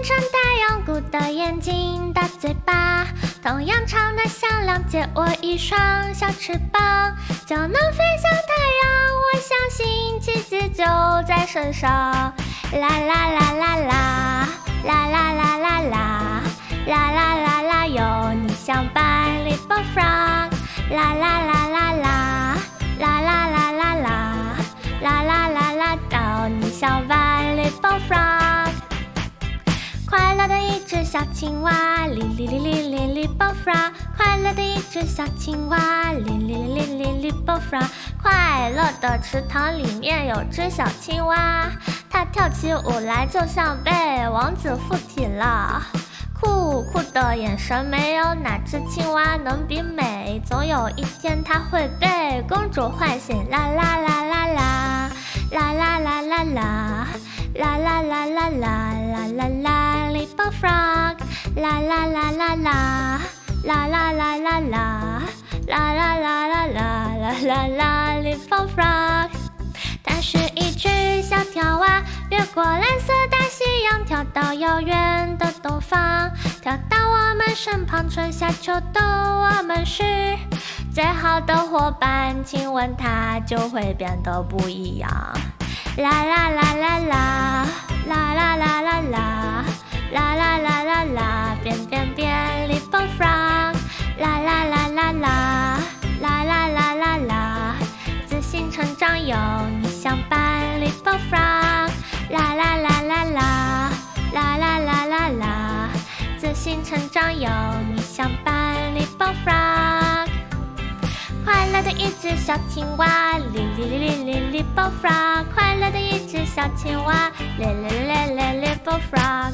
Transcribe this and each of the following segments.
成太阳谷的眼睛，大嘴巴，同样长的向量，借我一双小翅膀，就能飞向太阳。我相信奇迹就在身上。啦啦啦啦啦，啦啦啦啦啦，啦啦啦啦，有你相伴 Little Frog。啦啦啦啦啦，啦啦啦啦啦，啦啦啦啦，有你相伴 Little Frog。快乐的一只小青蛙，哩哩哩哩哩哩 Little Frog。快乐的一只小青蛙，哩哩哩哩哩 Little Frog。快乐的池塘里面有只小青蛙，它跳起舞来就像被王子附体了。酷酷的眼神，没有哪只青蛙能比美。总有一天，它会被公主唤醒。啦啦啦啦啦，啦啦啦啦啦，啦啦啦啦啦，啦啦啦 Little Frog。啦啦啦啦啦，啦啦啦啦啦，啦啦啦啦啦，啦啦啦 Little Frog。它是一只小跳蛙，越过蓝色大西洋，跳到遥远的东方，跳到我们身旁，春夏秋冬，我们是最好的伙伴。亲吻它就会变得不一样。啦啦啦啦啦，啦啦啦啦啦，啦啦啦啦啦，变变变 Little Frog。啦啦啦啦啦，啦啦啦啦啦，自信成长有你相伴 Little Frog。啦啦啦啦啦，啦啦啦啦啦，自信成长有你相伴 Little Frog。快乐的一只小青蛙，哩哩哩哩哩 Little Frog。快乐的一只小青蛙，哩哩哩哩 Little Frog。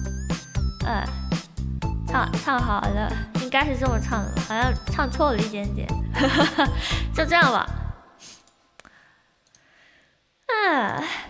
唱好了，应该是这么唱的，好像唱错了一点点，就这样吧。